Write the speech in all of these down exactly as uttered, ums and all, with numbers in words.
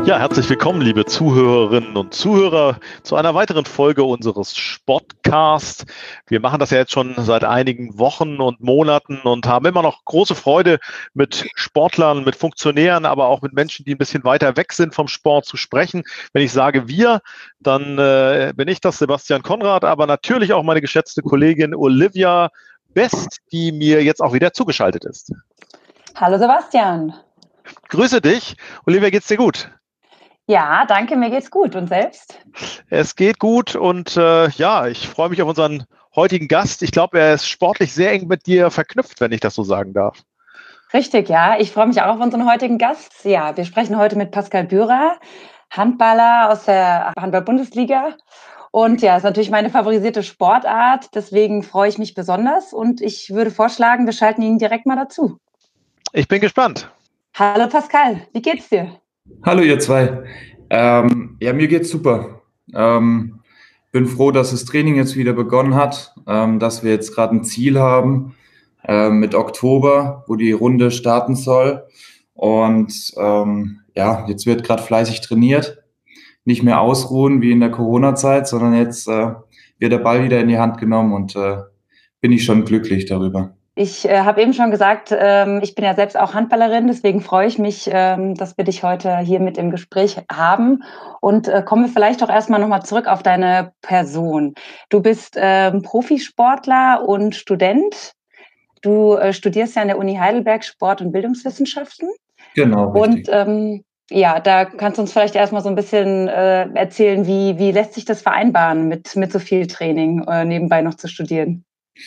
Ja, herzlich willkommen, liebe Zuhörerinnen und Zuhörer, zu einer weiteren Folge unseres Sportcasts. Wir machen das ja jetzt schon seit einigen Wochen und Monaten und haben immer noch große Freude, mit Sportlern, mit Funktionären, aber auch mit Menschen, die ein bisschen weiter weg sind vom Sport, zu sprechen. Wenn ich sage wir, dann äh, bin ich das, Sebastian Konrad, aber natürlich auch meine geschätzte Kollegin Olivia Best, die mir jetzt auch wieder zugeschaltet ist. Hallo Sebastian. Grüße dich. Olivia, geht's dir gut? Ja, danke, mir geht's gut. Und selbst? Es geht gut und äh, ja, ich freue mich auf unseren heutigen Gast. Ich glaube, er ist sportlich sehr eng mit dir verknüpft, wenn ich das so sagen darf. Richtig, ja. Ich freue mich auch auf unseren heutigen Gast. Ja, wir sprechen heute mit Pascal Bührer, Handballer aus der Handball-Bundesliga. Und ja, ist natürlich meine favorisierte Sportart. Deswegen freue ich mich besonders und ich würde vorschlagen, wir schalten ihn direkt mal dazu. Ich bin gespannt. Hallo Pascal, wie geht's dir? Hallo ihr zwei. Ähm, ja, mir geht's super. Ähm, bin froh, dass das Training jetzt wieder begonnen hat, ähm, dass wir jetzt gerade ein Ziel haben äh, mit Oktober, wo die Runde starten soll. Und ähm, ja, jetzt wird gerade fleißig trainiert. Nicht mehr ausruhen wie in der Corona-Zeit, sondern jetzt äh, wird der Ball wieder in die Hand genommen und äh, bin ich schon glücklich darüber. Ich äh, habe eben schon gesagt, ähm, ich bin ja selbst auch Handballerin, deswegen freue ich mich, ähm, dass wir dich heute hier mit im Gespräch haben. Und äh, kommen wir vielleicht doch erstmal nochmal zurück auf deine Person. Du bist ähm, Profisportler und Student. Du äh, studierst ja an der Uni Heidelberg Sport- und Bildungswissenschaften. Genau, richtig. Und ähm, ja, da kannst du uns vielleicht erstmal so ein bisschen äh, erzählen, wie, wie lässt sich das vereinbaren, mit, mit so viel Training äh, nebenbei noch zu studieren?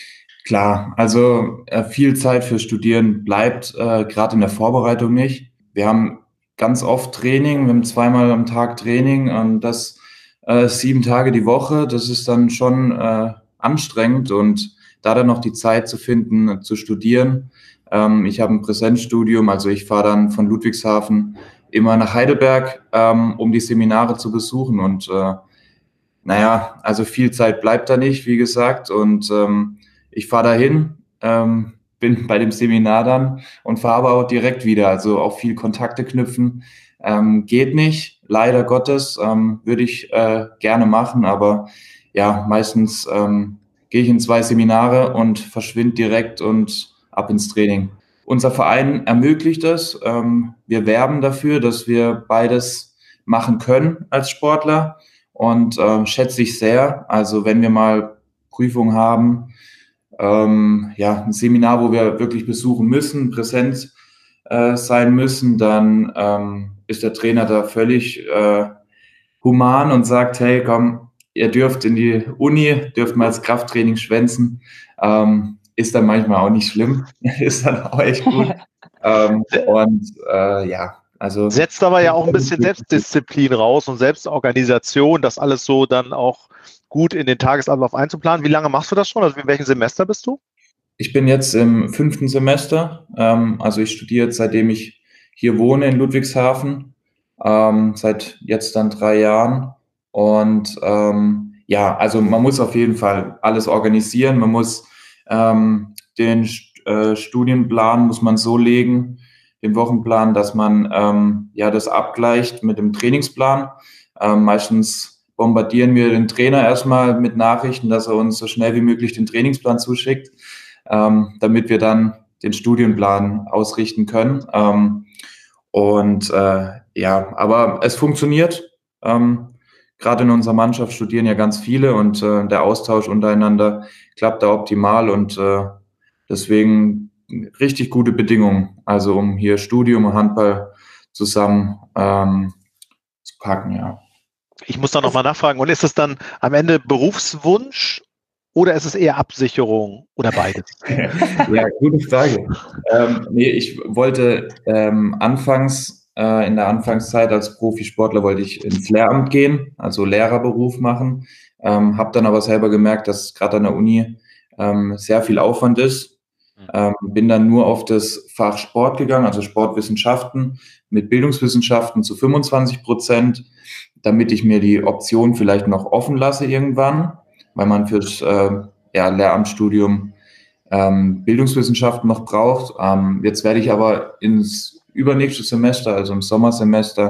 Klar, also äh, viel Zeit für Studieren bleibt äh, gerade in der Vorbereitung nicht. Wir haben ganz oft Training, wir haben zweimal am Tag Training und das äh, sieben Tage die Woche. Das ist dann schon äh, anstrengend und da dann noch die Zeit zu finden, äh, zu studieren. Ähm, ich habe ein Präsenzstudium, also ich fahre dann von Ludwigshafen immer nach Heidelberg, ähm, um die Seminare zu besuchen und äh, naja, also viel Zeit bleibt da nicht, wie gesagt, und ähm, ich fahre dahin, ähm, bin bei dem Seminar dann und fahre aber auch direkt wieder. Also auch viel Kontakte knüpfen ähm, geht nicht, leider Gottes. Ähm, würde ich äh, gerne machen, aber ja, meistens ähm, gehe ich in zwei Seminare und verschwinde direkt und ab ins Training. Unser Verein ermöglicht es. Ähm, wir werben dafür, dass wir beides machen können als Sportler und äh, schätze ich sehr. Also wenn wir mal Prüfungen haben, Ähm, ja, ein Seminar, wo wir wirklich besuchen müssen, präsent äh, sein müssen, dann ähm, ist der Trainer da völlig äh, human und sagt, hey, komm, ihr dürft in die Uni, dürft mal als Krafttraining schwänzen. Ähm, ist dann manchmal auch nicht schlimm, ist dann auch echt gut. ähm, und äh, ja, also setzt aber ja auch ein bisschen Selbstdisziplin raus und Selbstorganisation, das alles so dann auch gut in den Tagesablauf einzuplanen. Wie lange machst du das schon? Also in welchem Semester bist du? Ich bin jetzt im fünften Semester. Ähm, also ich studiere jetzt, seitdem ich hier wohne in Ludwigshafen, ähm, seit jetzt dann drei Jahren. Und ähm, ja, also man muss auf jeden Fall alles organisieren. Man muss ähm, den äh, Studienplan muss man so legen, den Wochenplan, dass man ähm, ja das abgleicht mit dem Trainingsplan. Ähm, meistens bombardieren wir den Trainer erstmal mit Nachrichten, dass er uns so schnell wie möglich den Trainingsplan zuschickt, ähm, damit wir dann den Studienplan ausrichten können. Ähm, und äh, ja, aber es funktioniert. Ähm, Gerade in unserer Mannschaft studieren ja ganz viele und äh, der Austausch untereinander klappt da optimal und äh, deswegen richtig gute Bedingungen, also um hier Studium und Handball zusammen ähm, zu packen, ja. Ich muss da nochmal nachfragen. Und ist es dann am Ende Berufswunsch oder ist es eher Absicherung oder beides? Ja, gute Frage. Ähm, nee, ich wollte ähm, anfangs, äh, in der Anfangszeit als Profisportler wollte ich ins Lehramt gehen, also Lehrerberuf machen. Ähm, habe dann aber selber gemerkt, dass gerade an der Uni ähm, sehr viel Aufwand ist. Ähm, bin dann nur auf das Fach Sport gegangen, also Sportwissenschaften mit Bildungswissenschaften zu fünfundzwanzig Prozent, damit ich mir die Option vielleicht noch offen lasse irgendwann, weil man fürs äh, ja, Lehramtsstudium ähm, Bildungswissenschaften noch braucht. Ähm, jetzt werde ich aber ins übernächste Semester, also im Sommersemester,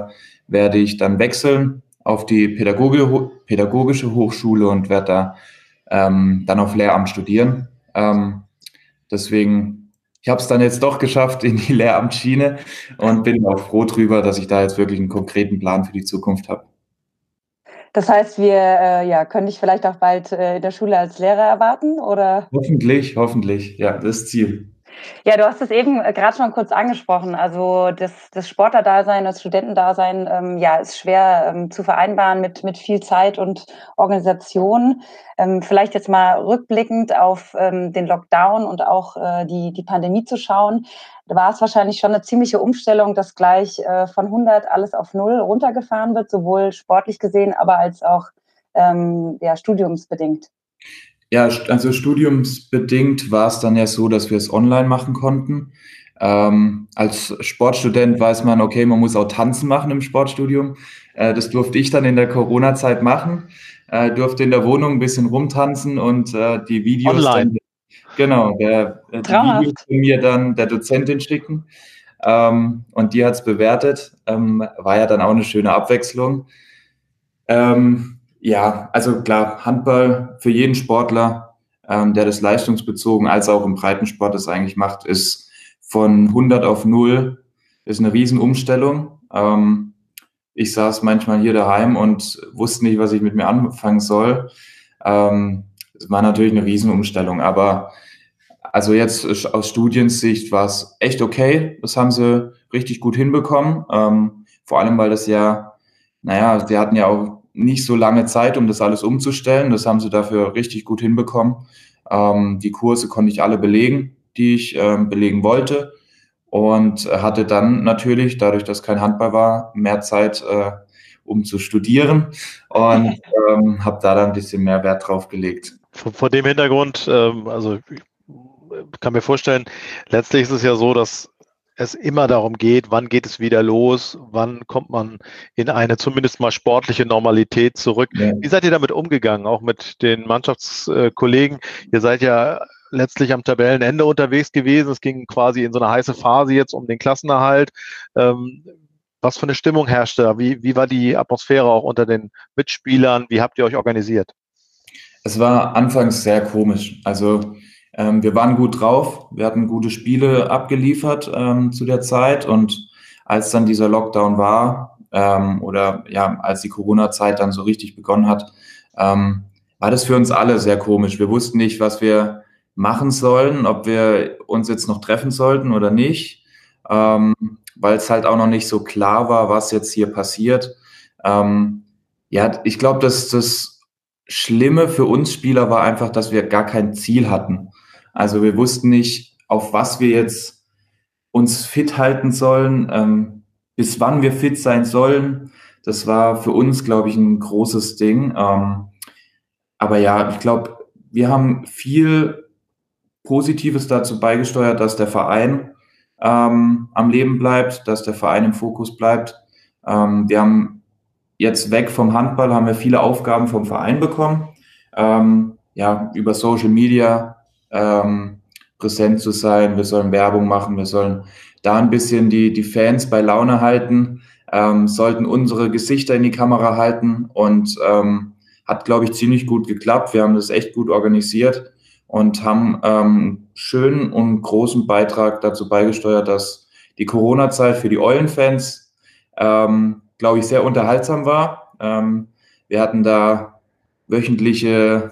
werde ich dann wechseln auf die Pädagoge, Pädagogische Hochschule und werde da ähm, dann auf Lehramt studieren. Ähm, deswegen, ich habe es dann jetzt doch geschafft in die Lehramtsschiene und bin auch froh drüber, dass ich da jetzt wirklich einen konkreten Plan für die Zukunft habe. Das heißt, wir äh, ja, können dich vielleicht auch bald äh, in der Schule als Lehrer erwarten, oder? Hoffentlich, hoffentlich, ja, das Ziel. Ja, du hast es eben äh, gerade schon kurz angesprochen. Also das, das Sportlerdasein, das Studentendasein, ähm, ja, ist schwer ähm, zu vereinbaren mit, mit viel Zeit und Organisation. Ähm, vielleicht jetzt mal rückblickend auf ähm, den Lockdown und auch äh, die, die Pandemie zu schauen. Da war es wahrscheinlich schon eine ziemliche Umstellung, dass gleich äh, von hundert alles auf null runtergefahren wird, sowohl sportlich gesehen, aber als auch ähm, ja, studiumsbedingt. Ja, also studiumsbedingt war es dann ja so, dass wir es online machen konnten. Ähm, als Sportstudent weiß man, okay, man muss auch Tanzen machen im Sportstudium. Äh, das durfte ich dann in der Corona-Zeit machen. Äh, durfte in der Wohnung ein bisschen rumtanzen und äh, die Videos Online. dann, genau, der, äh, die Videos von mir dann der Dozentin schicken. Ähm, und die hat es bewertet. Ähm, war ja dann auch eine schöne Abwechslung. Ähm, Ja, also klar, Handball für jeden Sportler, ähm, der das leistungsbezogen als auch im Breitensport das eigentlich macht, ist von hundert auf null, ist eine Riesenumstellung. Ähm, ich saß manchmal hier daheim und wusste nicht, was ich mit mir anfangen soll. Ähm, es war natürlich eine Riesenumstellung, aber also jetzt aus Studiensicht war es echt okay. Das haben sie richtig gut hinbekommen. Ähm, vor allem, weil das ja, naja, sie hatten ja auch nicht so lange Zeit, um das alles umzustellen. Das haben sie dafür richtig gut hinbekommen. Ähm, die Kurse konnte ich alle belegen, die ich ähm, belegen wollte. Und hatte dann natürlich, dadurch, dass kein Handball war, mehr Zeit, äh, um zu studieren. Und ähm, habe da dann ein bisschen mehr Wert drauf gelegt. Vor, vor dem Hintergrund, ähm, also ich kann mir vorstellen, letztlich ist es ja so, dass es immer darum geht, wann geht es wieder los, wann kommt man in eine zumindest mal sportliche Normalität zurück. Ja. Wie seid ihr damit umgegangen, auch mit den Mannschaftskollegen? Ihr seid ja letztlich am Tabellenende unterwegs gewesen. Es ging quasi in so eine heiße Phase jetzt um den Klassenerhalt. Ähm, was für eine Stimmung herrschte da? Wie, wie war die Atmosphäre auch unter den Mitspielern? Wie habt ihr euch organisiert? Es war anfangs sehr komisch. Also ähm, wir waren gut drauf, wir hatten gute Spiele abgeliefert ähm, zu der Zeit und als dann dieser Lockdown war ähm, oder ja, als die Corona-Zeit dann so richtig begonnen hat, ähm, war das für uns alle sehr komisch. Wir wussten nicht, was wir machen sollen, ob wir uns jetzt noch treffen sollten oder nicht, ähm, weil es halt auch noch nicht so klar war, was jetzt hier passiert. Ähm, ja, ich glaube, dass das Schlimme für uns Spieler war einfach, dass wir gar kein Ziel hatten. Also wir wussten nicht, auf was wir jetzt uns fit halten sollen, ähm, bis wann wir fit sein sollen. Das war für uns, glaube ich, ein großes Ding. Ähm, aber ja, ich glaube, wir haben viel Positives dazu beigesteuert, dass der Verein ähm, am Leben bleibt, dass der Verein im Fokus bleibt. Ähm, wir haben jetzt weg vom Handball, haben wir viele Aufgaben vom Verein bekommen. Ähm, ja, über Social Media ähm, präsent zu sein. Wir sollen Werbung machen, wir sollen da ein bisschen die, die Fans bei Laune halten, ähm, sollten unsere Gesichter in die Kamera halten und ähm, hat, glaube ich, ziemlich gut geklappt. Wir haben das echt gut organisiert und haben ähm, schönen und großen Beitrag dazu beigesteuert, dass die Corona-Zeit für die Eulen-Fans, ähm, glaube ich, sehr unterhaltsam war. Ähm, wir hatten da wöchentliche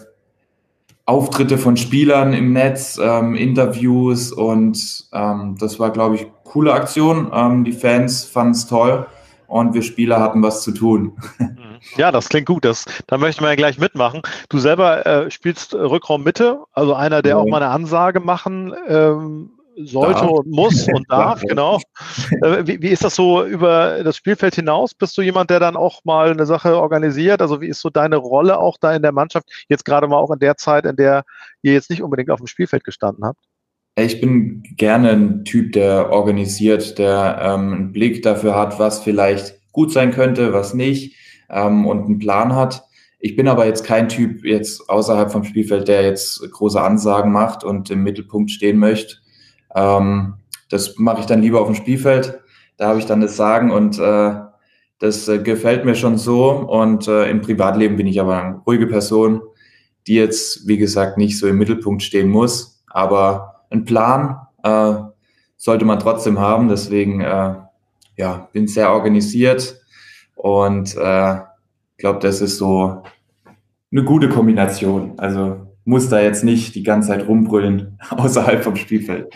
Auftritte von Spielern im Netz, ähm, Interviews und ähm, das war, glaube ich, coole Aktion. Ähm, die Fans fanden es toll und wir Spieler hatten was zu tun. Ja, das klingt gut. Das, da möchten wir ja gleich mitmachen. Du selber äh, spielst Rückraum Mitte, also einer, der Ja. auch mal eine Ansage machen ähm, sollte Darf. und muss und darf, genau. Äh, wie, wie ist das so über das Spielfeld hinaus? Bist du jemand, der dann auch mal eine Sache organisiert? Also wie ist so deine Rolle auch da in der Mannschaft? Jetzt gerade mal auch in der Zeit, in der ihr jetzt nicht unbedingt auf dem Spielfeld gestanden habt. Ich bin gerne ein Typ, der organisiert, der ähm, einen Blick dafür hat, was vielleicht gut sein könnte, was nicht, ähm, und einen Plan hat. Ich bin aber jetzt kein Typ jetzt außerhalb vom Spielfeld, der jetzt große Ansagen macht und im Mittelpunkt stehen möchte. Ähm, das mache ich dann lieber auf dem Spielfeld. Da habe ich dann das Sagen und äh, das äh, gefällt mir schon so und äh, im Privatleben bin ich aber eine ruhige Person, die jetzt, wie gesagt, nicht so im Mittelpunkt stehen muss, aber einen Plan äh, sollte man trotzdem haben, deswegen äh, ja, bin sehr organisiert und äh, glaube, das ist so eine gute Kombination. Also muss da jetzt nicht die ganze Zeit rumbrüllen außerhalb vom Spielfeld.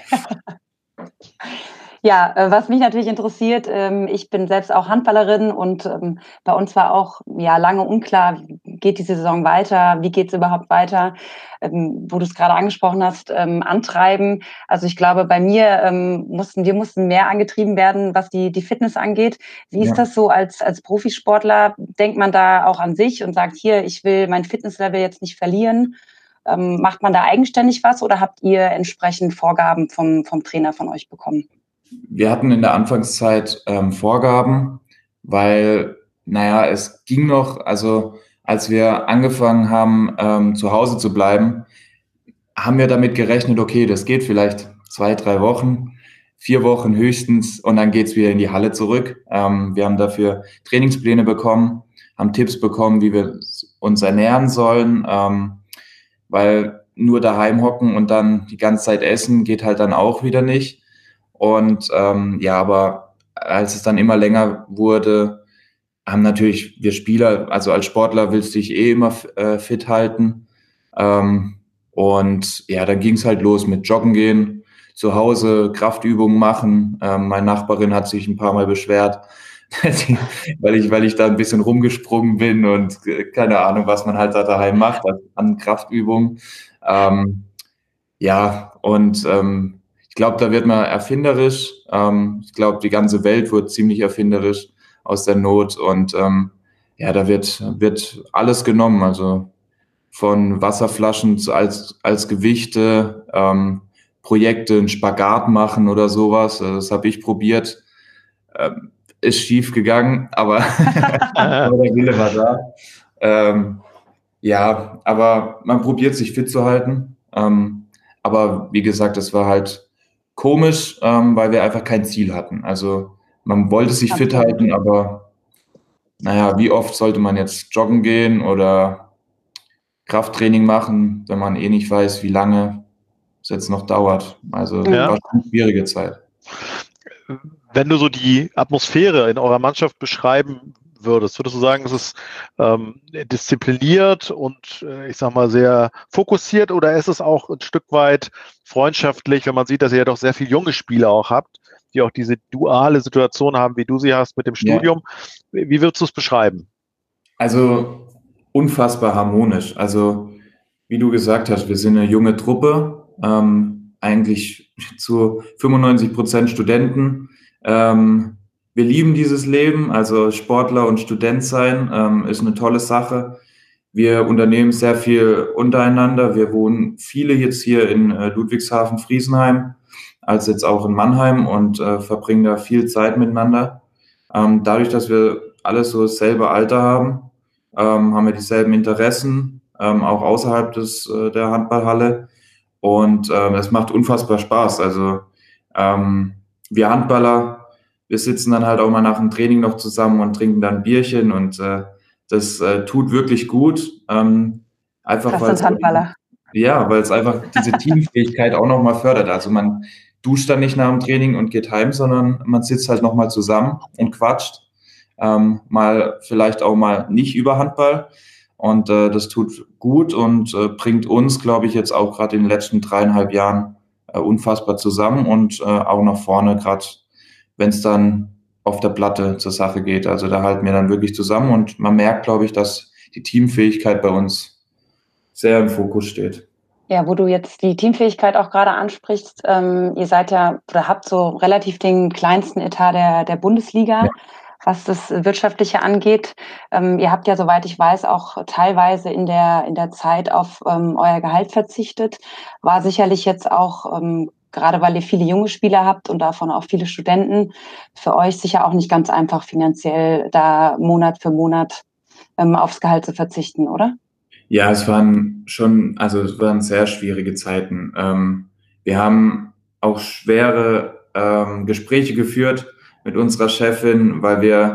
Ja, äh, was mich natürlich interessiert, ähm, ich bin selbst auch Handballerin und ähm, bei uns war auch ja lange unklar, wie geht die Saison weiter, wie geht es überhaupt weiter, ähm, wo du es gerade angesprochen hast, ähm, antreiben. Also ich glaube, bei mir ähm, mussten wir mussten mehr angetrieben werden, was die die Fitness angeht. Wie ist Ja. das so als als Profisportler? Denkt man da auch an sich und sagt, hier, ich will mein Fitnesslevel jetzt nicht verlieren? Ähm, macht man da eigenständig was oder habt ihr entsprechend Vorgaben vom vom Trainer von euch bekommen? Wir hatten in der Anfangszeit ähm, Vorgaben, weil, naja, es ging noch, also als wir angefangen haben, ähm, zu Hause zu bleiben, haben wir damit gerechnet, okay, das geht vielleicht zwei, drei Wochen, vier Wochen höchstens und dann geht's wieder in die Halle zurück. Ähm, wir haben dafür Trainingspläne bekommen, haben Tipps bekommen, wie wir uns ernähren sollen, ähm, weil nur daheim hocken und dann die ganze Zeit essen geht halt dann auch wieder nicht. Und ähm, ja, aber als es dann immer länger wurde, haben natürlich wir Spieler, also als Sportler willst du dich eh immer äh, fit halten. Ähm, und ja, dann ging es halt los mit Joggen gehen, zu Hause Kraftübungen machen. Ähm, meine Nachbarin hat sich ein paar Mal beschwert, weil ich, weil ich da ein bisschen rumgesprungen bin und äh, keine Ahnung, was man halt da daheim macht an Kraftübungen. Ähm, ja, und ähm, ich glaube, da wird man erfinderisch. Ähm, ich glaube, die ganze Welt wird ziemlich erfinderisch aus der Not und ähm, ja, da wird, wird alles genommen, also von Wasserflaschen zu, als, als Gewichte, ähm, Projekte, einen Spagat machen oder sowas. Also das habe ich probiert. Ähm, ist schief gegangen, aber, aber der Wille war da. Ähm, ja, aber man probiert sich fit zu halten. Ähm, aber wie gesagt, es war halt komisch, ähm, weil wir einfach kein Ziel hatten. Also man wollte sich fit Absolut. halten, aber naja, wie oft sollte man jetzt joggen gehen oder Krafttraining machen, wenn man eh nicht weiß, wie lange es jetzt noch dauert. Also Ja. war schon eine schwierige Zeit. Wenn du so die Atmosphäre in eurer Mannschaft beschreiben würdest, würdest du sagen, es ist ähm, diszipliniert und äh, ich sag mal sehr fokussiert oder ist es auch ein Stück weit freundschaftlich, wenn man sieht, dass ihr ja doch sehr viele junge Spieler auch habt, die auch diese duale Situation haben, wie du sie hast mit dem Studium. Ja. Wie würdest du es beschreiben? Also unfassbar harmonisch. Also wie du gesagt hast, wir sind eine junge Truppe, ähm, eigentlich zu fünfundneunzig Prozent Studenten. Ähm, wir lieben dieses Leben, also Sportler und Student sein ähm, ist eine tolle Sache. Wir unternehmen sehr viel untereinander. Wir wohnen viele jetzt hier in äh, Ludwigshafen, Friesenheim, als jetzt auch in Mannheim und äh, verbringen da viel Zeit miteinander. Ähm, dadurch, dass wir alle so dasselbe Alter haben, ähm, haben wir dieselben Interessen, ähm, auch außerhalb des, äh, der Handballhalle. Und ähm, es macht unfassbar Spaß. Also ähm, wir Handballer, wir sitzen dann halt auch mal nach dem Training noch zusammen und trinken dann ein Bierchen und äh, das äh, tut wirklich gut. Ähm, einfach weil es ja, weil es einfach diese Teamfähigkeit auch nochmal fördert. Also man duscht dann nicht nach dem Training und geht heim, sondern man sitzt halt nochmal zusammen und quatscht. Ähm, mal vielleicht auch mal nicht über Handball. Und äh, das tut gut und äh, bringt uns, glaube ich, jetzt auch gerade in den letzten dreieinhalb Jahren äh, unfassbar zusammen und äh, auch nach vorne, gerade wenn es dann auf der Platte zur Sache geht. Also da halten wir dann wirklich zusammen und man merkt, glaube ich, dass die Teamfähigkeit bei uns sehr im Fokus steht. Ja, wo du jetzt die Teamfähigkeit auch gerade ansprichst, ähm, ihr seid ja oder habt so relativ den kleinsten Etat der, der Bundesliga, ja, was das Wirtschaftliche angeht. Ähm, ihr habt ja, soweit ich weiß, auch teilweise in der, in der Zeit auf ähm, euer Gehalt verzichtet. War sicherlich jetzt auch, ähm, gerade weil ihr viele junge Spieler habt und davon auch viele Studenten, für euch sicher auch nicht ganz einfach finanziell da Monat für Monat ähm, aufs Gehalt zu verzichten, oder? Ja, es waren schon, also es waren sehr schwierige Zeiten. Ähm, wir haben auch schwere ähm, Gespräche geführt mit unserer Chefin, weil wir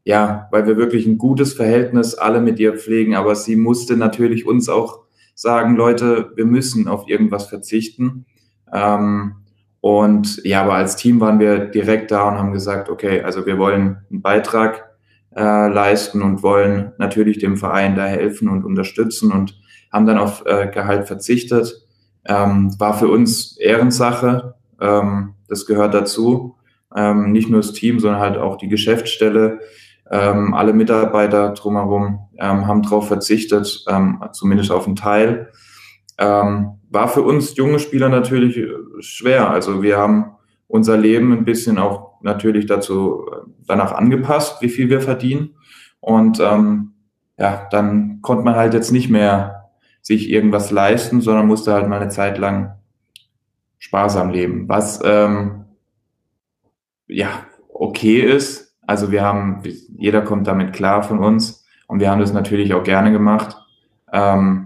ja, weil wir wirklich ein gutes Verhältnis alle mit ihr pflegen, aber sie musste natürlich uns auch sagen, Leute, wir müssen auf irgendwas verzichten. Ähm, und ja, aber als Team waren wir direkt da und haben gesagt, okay, also wir wollen einen Beitrag äh, leisten und wollen natürlich dem Verein da helfen und unterstützen und haben dann auf äh, Gehalt verzichtet. Ähm, war für uns Ehrensache, ähm, das gehört dazu. Ähm, nicht nur das Team, sondern halt auch die Geschäftsstelle. Ähm, alle Mitarbeiter drumherum ähm, haben darauf verzichtet, ähm, zumindest auf einen Teil. Ähm, war für uns junge Spieler natürlich schwer. Also wir haben unser Leben ein bisschen auch natürlich dazu danach angepasst, wie viel wir verdienen. Und ähm, ja, dann konnte man halt jetzt nicht mehr sich irgendwas leisten, sondern musste halt mal eine Zeit lang sparsam leben. Was ähm, ja okay ist. Also wir haben, jeder kommt damit klar von uns und wir haben das natürlich auch gerne gemacht. Ähm,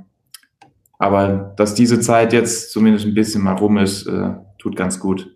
aber dass diese Zeit jetzt zumindest ein bisschen mal rum ist, äh, tut ganz gut.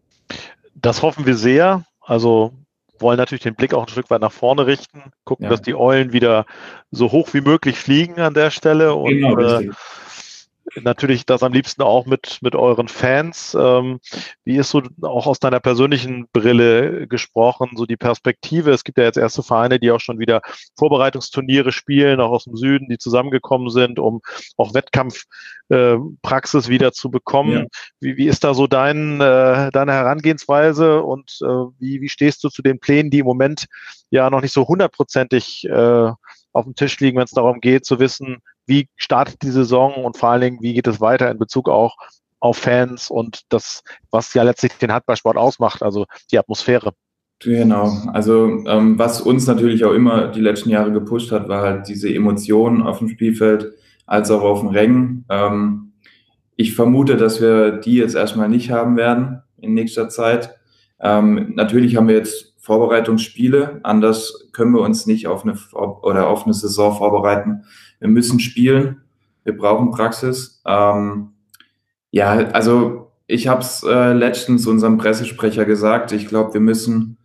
Das hoffen wir sehr. Also wollen natürlich den Blick auch ein Stück weit nach vorne richten, gucken, Ja. dass die Eulen wieder so hoch wie möglich fliegen an der Stelle und Genau, äh, richtig. natürlich das am liebsten auch mit, mit euren Fans. Ähm, wie ist so auch aus deiner persönlichen Brille gesprochen, so die Perspektive? Es gibt ja jetzt erste Vereine, die auch schon wieder Vorbereitungsturniere spielen, auch aus dem Süden, die zusammengekommen sind, um auch Wettkampfpraxis äh, wieder zu bekommen. Ja. Wie, wie ist da so dein, äh, deine Herangehensweise und äh, wie, wie stehst du zu den Plänen, die im Moment ja noch nicht so hundertprozentig äh, auf dem Tisch liegen, wenn es darum geht, zu wissen, wie startet die Saison und vor allen Dingen, wie geht es weiter in Bezug auch auf Fans und das, was ja letztlich den Handballsport ausmacht, also die Atmosphäre. Genau, also ähm, was uns natürlich auch immer die letzten Jahre gepusht hat, war halt diese Emotionen auf dem Spielfeld als auch auf den Rängen. Ähm, ich vermute, dass wir die jetzt erstmal nicht haben werden in nächster Zeit. Ähm, natürlich haben wir jetzt Vorbereitungsspiele, anders können wir uns nicht auf eine oder auf eine Saison vorbereiten. Wir müssen spielen, wir brauchen Praxis. Ähm, ja, also ich habe es äh, letztens unserem Pressesprecher gesagt, ich glaube, wir müssen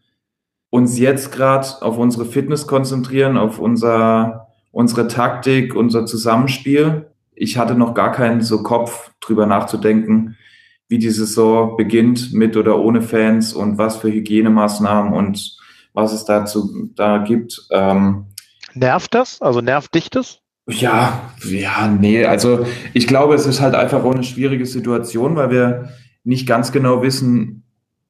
uns jetzt gerade auf unsere Fitness konzentrieren, auf unser, unsere Taktik, unser Zusammenspiel. Ich hatte noch gar keinen so Kopf, drüber nachzudenken, wie die Saison beginnt, mit oder ohne Fans und was für Hygienemaßnahmen und was es dazu da gibt. Ähm, Nervt das? Also nervt dich das? ja, ja, nee, also ich glaube, es ist halt einfach auch eine schwierige Situation, weil wir nicht ganz genau wissen,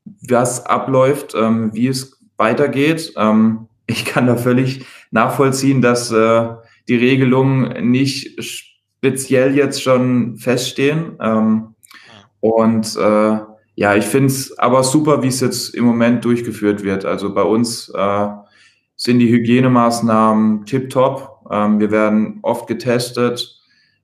was abläuft, ähm, wie es weitergeht. Ähm, ich kann da völlig nachvollziehen, dass äh, die Regelungen nicht speziell jetzt schon feststehen. Ähm, und äh, ja, ich finde es aber super, wie es jetzt im Moment durchgeführt wird. Also bei uns äh, sind die Hygienemaßnahmen tipptopp. Ähm, wir werden oft getestet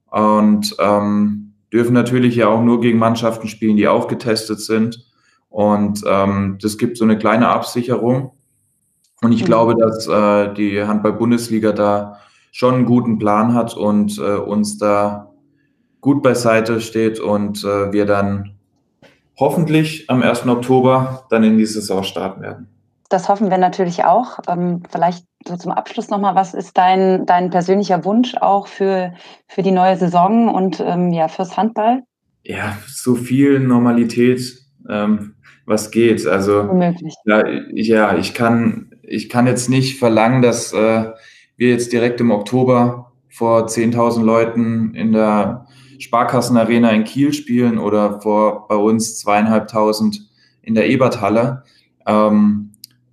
und ähm, dürfen natürlich ja auch nur gegen Mannschaften spielen, die auch getestet sind. Und ähm, das gibt so eine kleine Absicherung. Und ich Mhm. glaube, dass äh, die Handball-Bundesliga da schon einen guten Plan hat und äh, uns da gut beiseite steht und äh, wir dann hoffentlich am ersten Oktober dann in die Saison starten werden. Das hoffen wir natürlich auch. Ähm, vielleicht so zum Abschluss nochmal, was ist dein, dein persönlicher Wunsch auch für, für die neue Saison und ähm, ja, fürs Handball? Ja, so viel Normalität, ähm, was geht. Also Womöglich. ja, ich, ja, ich kann, ich kann jetzt nicht verlangen, dass äh, wir jetzt direkt im Oktober vor zehntausend Leuten in der Sparkassenarena in Kiel spielen oder vor bei uns zweieinhalbtausend in der Eberthalle. Ähm,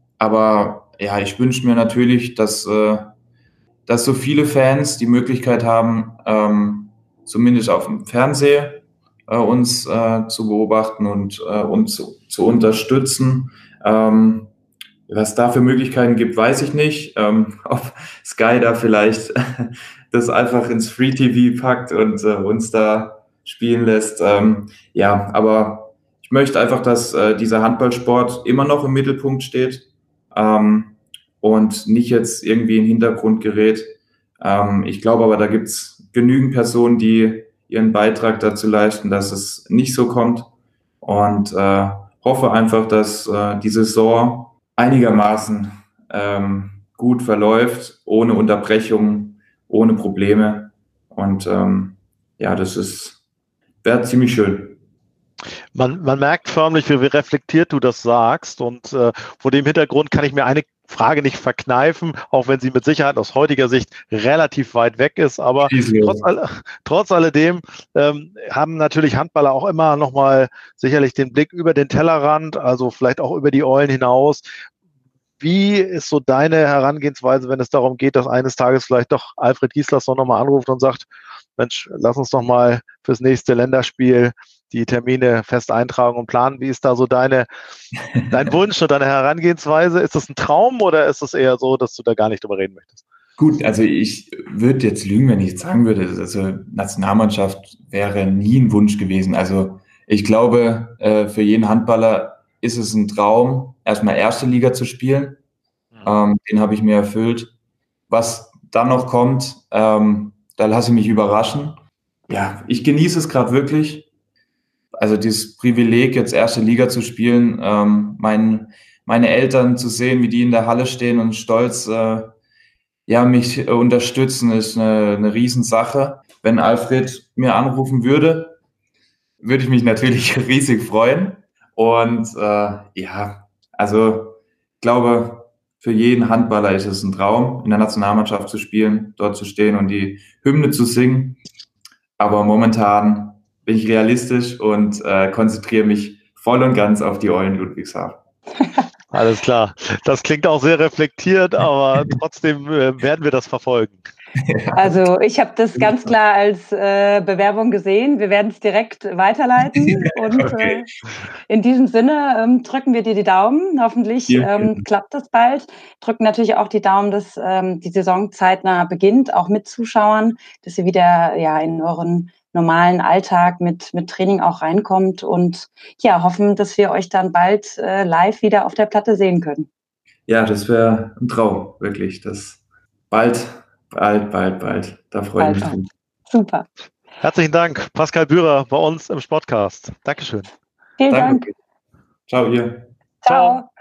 aber ja, ich wünsche mir natürlich, dass, äh, dass so viele Fans die Möglichkeit haben, ähm, zumindest auf dem Fernseher äh, uns äh, zu beobachten und äh, uns zu, zu unterstützen. Ähm, was da für Möglichkeiten gibt, weiß ich nicht. Ähm, ob Sky da vielleicht das einfach ins Free-T V packt und äh, uns da spielen lässt. Ähm, ja, aber ich möchte einfach, dass äh, dieser Handballsport immer noch im Mittelpunkt steht ähm, und nicht jetzt irgendwie in den Hintergrund gerät. Ähm, ich glaube aber, da gibt's genügend Personen, die ihren Beitrag dazu leisten, dass es nicht so kommt. Und äh, hoffe einfach, dass äh, die Saison einigermaßen ähm, gut verläuft, ohne Unterbrechung, ohne Probleme. Und ähm, ja, das ist, wäre ziemlich schön. Man, man merkt förmlich, wie reflektiert du das sagst. Und äh, vor dem Hintergrund kann ich mir eine Frage nicht verkneifen, auch wenn sie mit Sicherheit aus heutiger Sicht relativ weit weg ist. Aber trotz, all, trotz alledem ähm, haben natürlich Handballer auch immer nochmal sicherlich den Blick über den Tellerrand, also vielleicht auch über die Eulen hinaus. Wie ist so deine Herangehensweise, wenn es darum geht, dass eines Tages vielleicht doch Alfred Gislason nochmal anruft und sagt, Mensch, lass uns doch mal fürs nächste Länderspiel die Termine fest eintragen und planen. Wie ist da so deine, dein Wunsch und deine Herangehensweise? Ist das ein Traum oder ist es eher so, dass du da gar nicht drüber reden möchtest? Gut, also ich würde jetzt lügen, wenn ich jetzt sagen würde, also Nationalmannschaft wäre nie ein Wunsch gewesen. Also ich glaube, für jeden Handballer ist es ein Traum, erstmal erste Liga zu spielen. Mhm. Den habe ich mir erfüllt. Was dann noch kommt, ähm, da lasse ich mich überraschen. Ja, ich genieße es gerade wirklich. Also dieses Privileg, jetzt erste Liga zu spielen, ähm, mein, meine Eltern zu sehen, wie die in der Halle stehen und stolz äh, ja, mich unterstützen, ist eine, eine Riesensache. Wenn Alfred mir anrufen würde, würde ich mich natürlich riesig freuen. Und äh, ja, also ich glaube, für jeden Handballer ist es ein Traum, in der Nationalmannschaft zu spielen, dort zu stehen und die Hymne zu singen. Aber momentan bin ich realistisch und äh, konzentriere mich voll und ganz auf die Eulen Ludwigshafen. Alles klar. Das klingt auch sehr reflektiert, aber trotzdem äh, werden wir das verfolgen. Also ich habe das ganz klar als äh, Bewerbung gesehen. Wir werden es direkt weiterleiten. Und okay. äh, in diesem Sinne ähm, drücken wir dir die Daumen. Hoffentlich ähm, klappt das bald. Drücken natürlich auch die Daumen, dass ähm, die Saison zeitnah beginnt, auch mit Zuschauern, dass ihr wieder ja in euren normalen Alltag mit, mit Training auch reinkommt. Und ja, hoffen, dass wir euch dann bald äh, live wieder auf der Platte sehen können. Ja, das wäre ein Traum, wirklich. Das bald... Bald, bald, bald. Da freue ich mich drauf. Super. Herzlichen Dank, Pascal Bührer bei uns im Sportcast. Dankeschön. Vielen Dank. Danke. Ciao, ihr. Ciao.